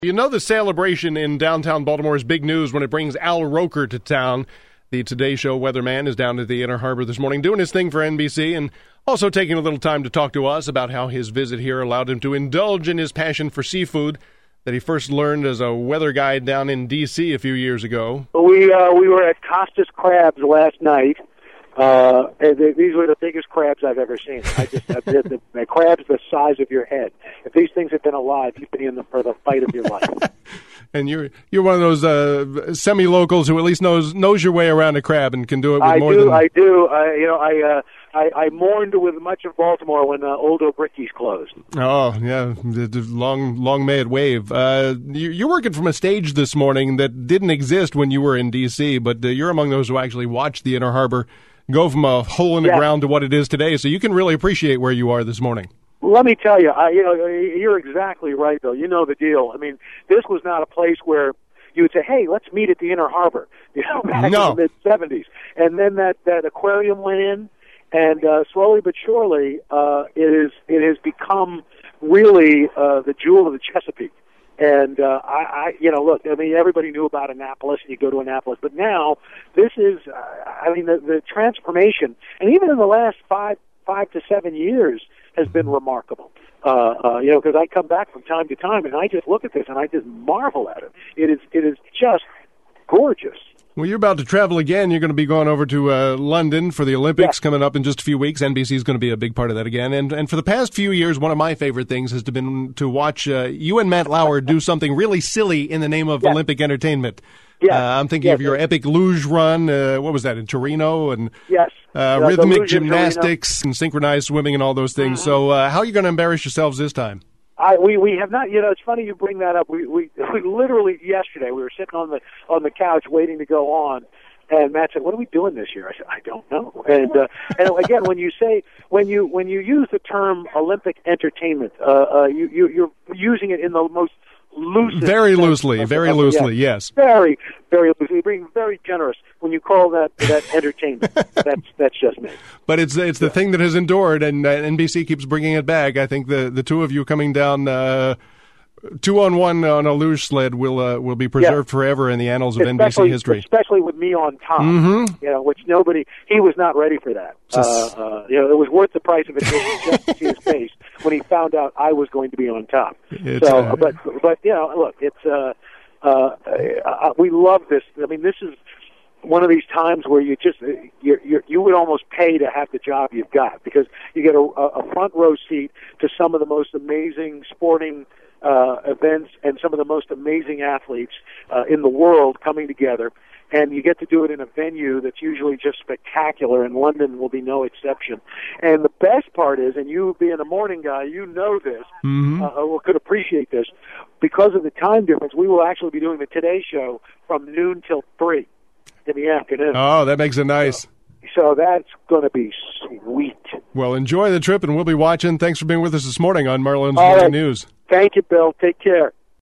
You know the celebration in downtown Baltimore is big news when it brings Al Roker to town. The Today Show weatherman is down at the Inner Harbor this morning doing his thing for NBC and also taking a little time to talk to us about how his visit here allowed him to indulge in his passion for seafood that he first learned as a weather guide down in D.C. a few years ago. We were at Costas Crabs last night. And these were the biggest crabs I've ever seen. The crabs the size of your head. If these things had been alive, you'd be in them for the fight of your life. And you're one of those semi-locals who at least knows your way around a crab and can do it with more than... I do. I mourned with much of Baltimore when Old O'Bricky's closed. Oh, yeah. Long may it wave. You're working from a stage this morning that didn't exist when you were in D.C., but you're among those who actually watched the Inner Harbor go from a hole in the ground to what it is today, so you can really appreciate where you are this morning. Let me tell you, you're exactly right, Bill. You know the deal. I mean, this was not a place where you would say, hey, let's meet at the Inner Harbor, back in the mid-'70s. And then that aquarium went in, and slowly but surely, it has become really the jewel of the Chesapeake. And look, I mean, everybody knew about Annapolis, and you go to Annapolis, but now this is, the transformation, and even in the last five to 7 years, has been remarkable. Because I come back from time to time, and I just look at this, and I just marvel at it. It is just gorgeous. Well, you're about to travel again. You're going to be going over to London for the Olympics coming up in just a few weeks. NBC is going to be a big part of that again. And for the past few years, one of my favorite things has been to watch you and Matt Lauer do something really silly in the name of Olympic entertainment. I'm thinking of your epic luge run. What was that, in Torino? And rhythmic gymnastics and synchronized swimming and all those things. So how are you going to embarrass yourselves this time? We have not. It's funny you bring that up. We literally yesterday we were sitting on the couch waiting to go on, and Matt said, "What are we doing this year?" I said, "I don't know." And again, when you use the term Olympic entertainment, you're using it in the most loosely. Very loosely, yes. Very, very loosely. Being very generous when you call that entertainment. That's just me. But it's the thing that has endured, and NBC keeps bringing it back. I think the two of you coming down 2-on-1 on a luge sled will be preserved forever in the annals of NBC history. Especially with me on top, which he was not ready for that. It was worth the price of admission just to see his face when he found out I was going to be on top. But look, it's we love this. I mean, this is one of these times where you would almost pay to have the job you've got, because you get a front row seat to some of the most amazing sporting events and some of the most amazing athletes in the world coming together, and you get to do it in a venue that's usually just spectacular, and London will be no exception. And the best part is, and you being a morning guy, you know this, or could appreciate this, because of the time difference, we will actually be doing the Today Show from noon till 3 in the afternoon. Oh, that makes it nice. So that's going to be sweet. Well, enjoy the trip, and we'll be watching. Thanks for being with us this morning on Marlins Morning News. Thank you, Bill. Take care.